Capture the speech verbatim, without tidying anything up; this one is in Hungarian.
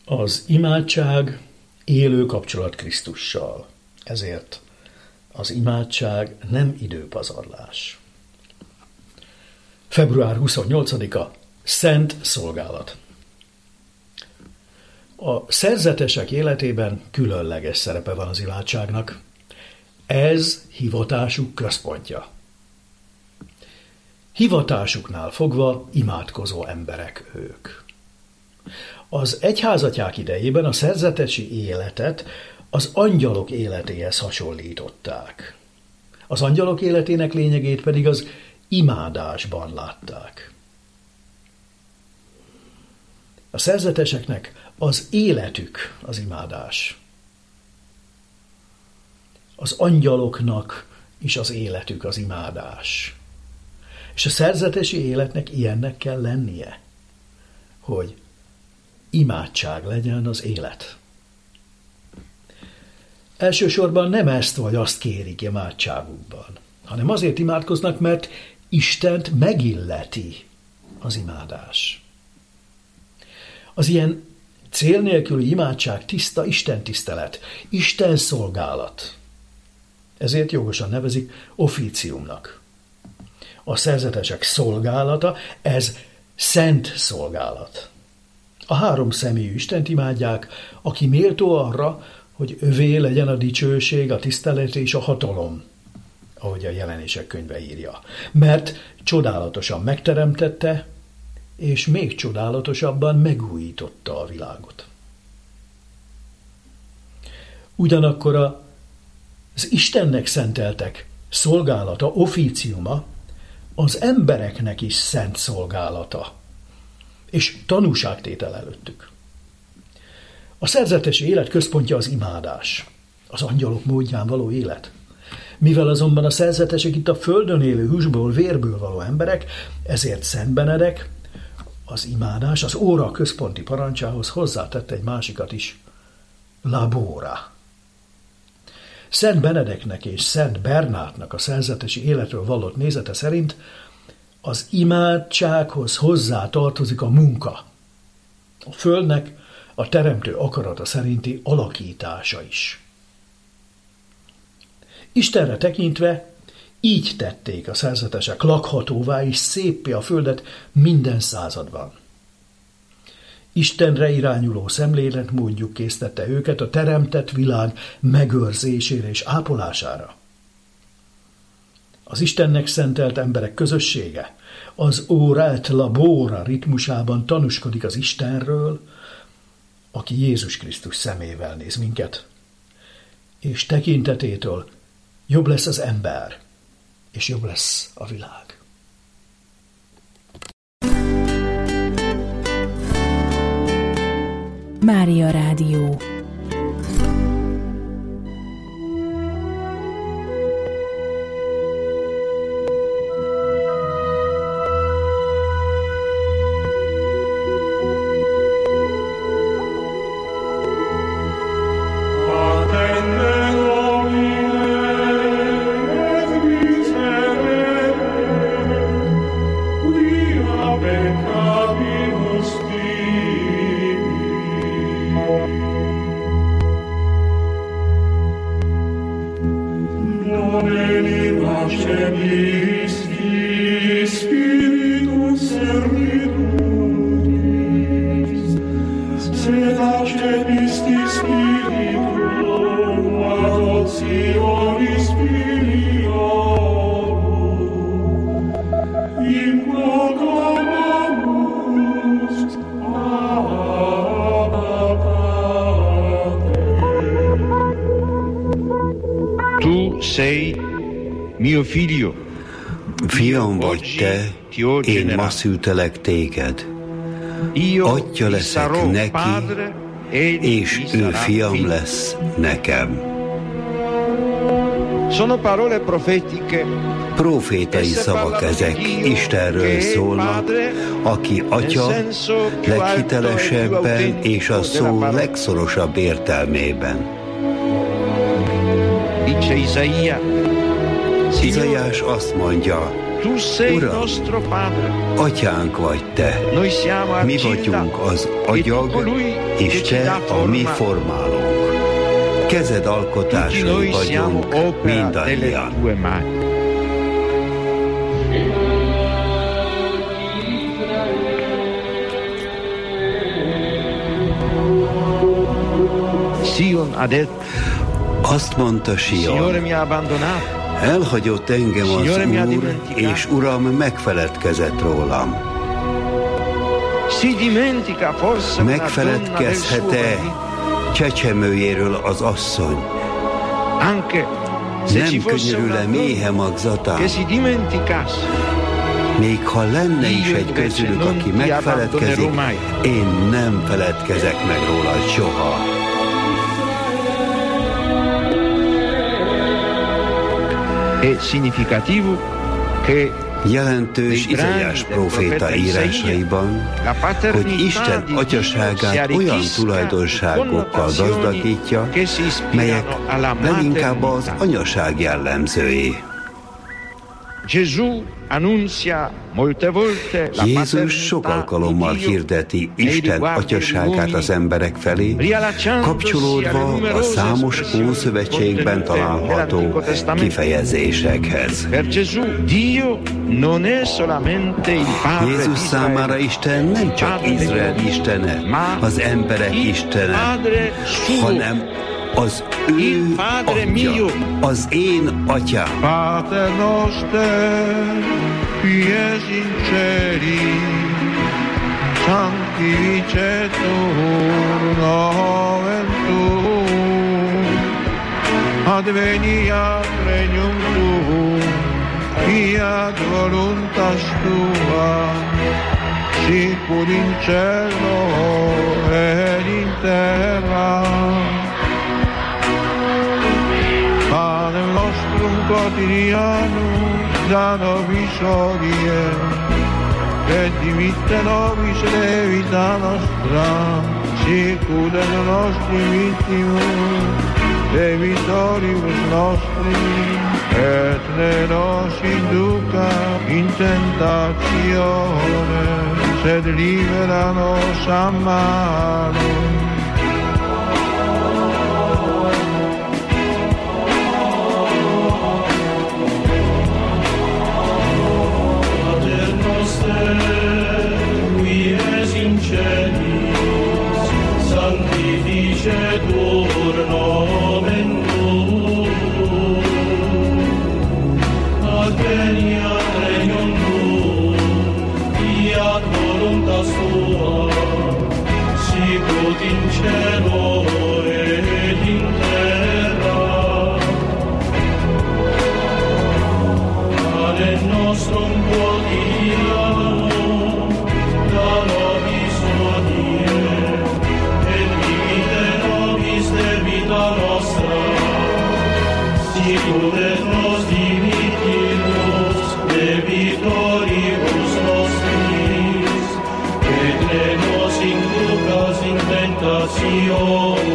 Az imádság élő kapcsolat Krisztussal, ezért az imádság nem időpazarlás. február huszonnyolcadika. Szent szolgálat. A szerzetesek életében különleges szerepe van az imádságnak. Ez hivatásuk központja. Hivatásuknál fogva imádkozó emberek ők. Az egyházatják idejében a szerzetesi életet az angyalok életéhez hasonlították. Az angyalok életének lényegét pedig az imádásban látták. A szerzeteseknek az életük az imádás. Az angyaloknak is az életük az imádás. És a szerzetesi életnek ilyennek kell lennie, hogy imádság legyen az élet. Elsősorban nem ezt vagy azt kérik imádságukban, hanem azért imádkoznak, mert Istent megilleti az imádás. Az ilyen cél nélküli imádság tiszta Isten tisztelet, Isten szolgálat. Ezért jogosan nevezik ofíciumnak. A szerzetesek szolgálata, ez szent szolgálat. A három személyű Istent imádják, aki méltó arra, hogy övé legyen a dicsőség, a tisztelet és a hatalom, ahogy a Jelenések könyve írja. Mert csodálatosan megteremtette, és még csodálatosabban megújította a világot. Ugyanakkor az Istennek szenteltek szolgálata, ofíciuma az embereknek is szent szolgálata, és tanúságtétel előttük. A szerzetesi élet központja az imádás, az angyalok módján való élet. Mivel azonban a szerzetesek itt a földön élő húsból, vérből való emberek, ezért Szent Benedek az imádás, az óra központi parancsához hozzátett egy másikat is, labora. Szent Benedeknek és Szent Bernátnak a szerzetesi életről vallott nézete szerint az imádsághoz hozzá tartozik a munka. A földnek a teremtő akarata szerinti alakítása is. Istenre tekintve így tették a szerzetesek lakhatóvá és széppé a földet minden században. Istenre irányuló szemléletmódjuk késztette őket a teremtett világ megőrzésére és ápolására. Az Istennek szentelt emberek közössége az ora et labora ritmusában tanúskodik az Istenről, aki Jézus Krisztus szemével néz minket, és tekintetétől jobb lesz az ember, és jobb lesz a világ. Mária Rádió. Fiam vagy te, én ma szültelek téged. Atya leszek neki, és ő fiam lesz nekem. Profétai szavak ezek, Istenről szólnak, aki atya leghitelesebben és a szó legszorosabb értelmében. Izaiás azt mondja, Uram, atyánk vagy te, mi vagyunk az agyag, és te a mi formálónk. Kezed alkotásai vagyunk mindannyian. Azt mondta Sion, elhagyott engem az Úr, és Uram megfeledkezett rólam. Megfeledkezhet-e csecsemőjéről az asszony? Nem könyörül-e méhe magzatán? Még ha lenne is egy közülük, aki megfeledkezik, én nem feledkezek meg róla soha. Jelentős Izaiás próféta írásaiban, hogy Isten atyaságát olyan tulajdonságokkal gazdagítja, melyek leginkább az anyaság jellemzői. Jézus sok alkalommal hirdeti Isten atyaságát az emberek felé, kapcsolódva a számos Ószövetségben található kifejezésekhez. Jézus számára Isten nem csak Izrael istene, az emberek istene, hanem az ő atya, az én atyám. Pater noster, qui es in celis, sanctificetur nomen tuum, adveniat regnum tuum, fiat voluntas tua, sicur in cielo et in terra. Panem nostrum quotidianum da nobis hodie, et dimitte nobis levita nostra, sicut et nostri vittimus, debitoribus nostri, et ne nos induca in tentatione, sed libera nos a malo. Sanctificetur nomen tuum, adveniat regnum tuum, fiat voluntas tua, sicut in cielo et in terra. Panem nostrum quotidianum da nobis hodie, debita nostra, sicut et nos dimittimus debitoribus nostris, et ne nos inducas in tentationem,